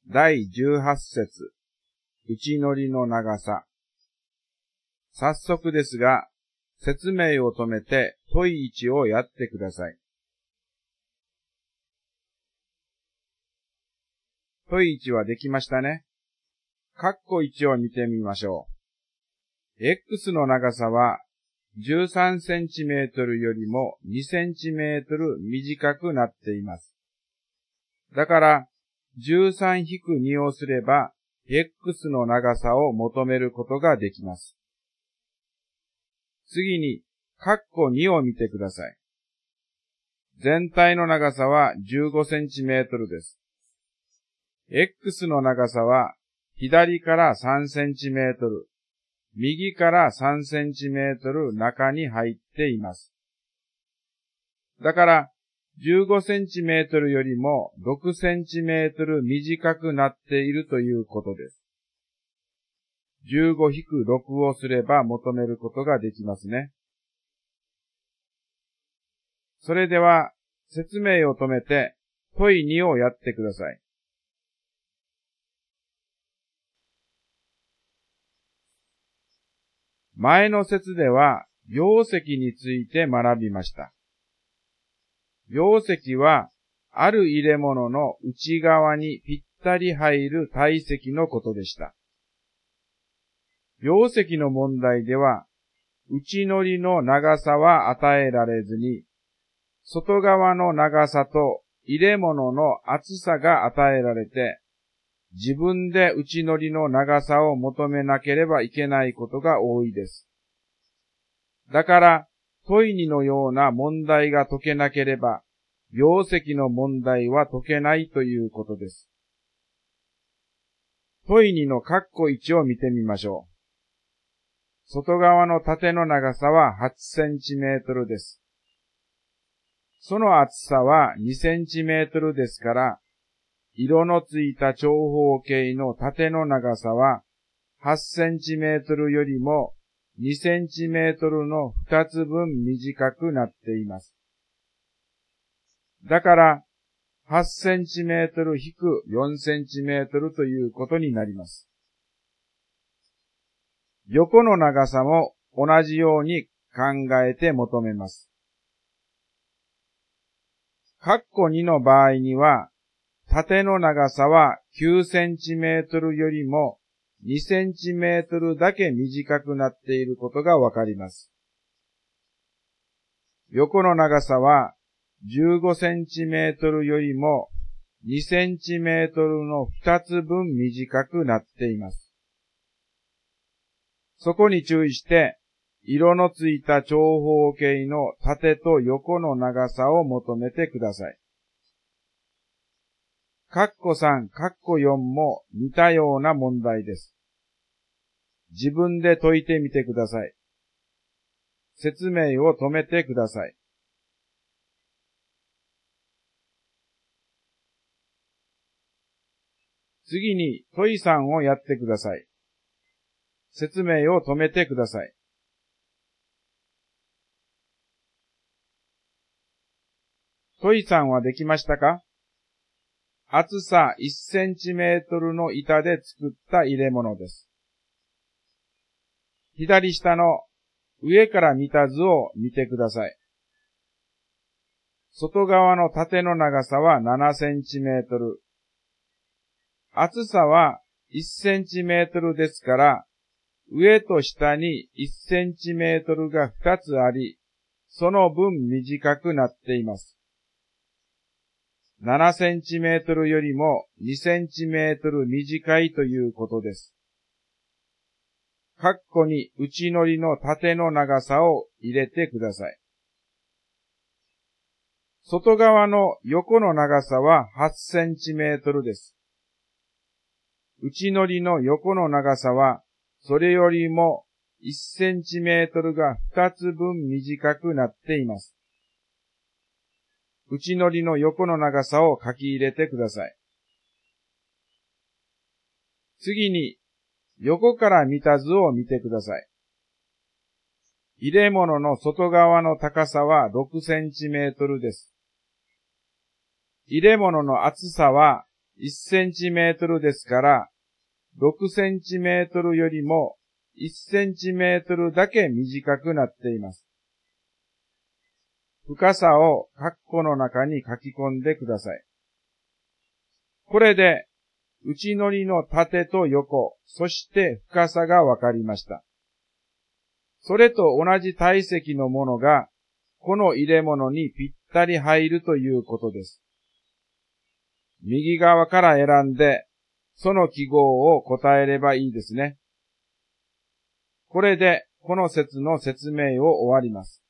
第18節、内糊の長さ。早速ですが、説明を止めて問い1をやってください。問い1はできましたね。括弧1を見てみましょう。X の長さは13センチメートルよりも2センチメートル短くなっています。だから、13-2をすれば、X の長さを求めることができます。次に、括弧2を見てください。全体の長さは15センチメートルです。X の長さは、左から3センチメートル、右から3センチメートル中に入っています。だから、15センチメートルよりも6センチメートル短くなっているということです。15-6をすれば求めることができますね。それでは、説明を止めて、問い2をやってください。前の節では、容積について学びました。容積は、ある入れ物の内側にぴったり入る体積のことでした。容積の問題では、内糊の長さは与えられずに、外側の長さと入れ物の厚さが与えられて、自分で内糊の長さを求めなければいけないことが多いです。だから、問い2のような問題が解けなければ、容積の問題は解けないということです。問い2の括弧1を見てみましょう。外側の縦の長さは8センチメートルです。その厚さは2センチメートルですから、色のついた長方形の縦の長さは8センチメートルよりも2センチメートルの2つ分短くなっています。だから、8センチメートル引く4センチメートルということになります。横の長さも同じように考えて求めます。括弧2の場合には、縦の長さは9センチメートルよりも2センチメートルだけ短くなっていることがわかります。横の長さは15センチメートルよりも2センチメートルの2つ分短くなっています。そこに注意して、色のついた長方形の縦と横の長さを求めてください。括弧3、括弧4も似たような問題です。自分で解いてみてください。説明を止めてください。次に問い3をやってください。説明を止めてください。問い3はできましたか？厚さ1センチメートルの板で作った入れ物です。左下の上から見た図を見てください。外側の縦の長さは7センチメートル。厚さは1センチメートルですから、上と下に1センチメートルが2つあり、その分短くなっています。7センチメートルよりも2センチメートル短いということです。括弧に内糊の縦の長さを入れてください。外側の横の長さは8センチメートルです。内糊の横の長さはそれよりも1センチメートルが2つ分短くなっています。内糊の横の長さを書き入れてください。次に、横から見た図を見てください。入れ物の外側の高さは6センチメートルです。入れ物の厚さは 1センチメートルですから、6センチメートルよりも1センチメートルだけ短くなっています。深さを括弧の中に書き込んでください。これで、内のりの縦と横、そして深さがわかりました。それと同じ体積のものが、この入れ物にぴったり入るということです。右側から選んで、その記号を答えればいいですね。これで、この説の説明を終わります。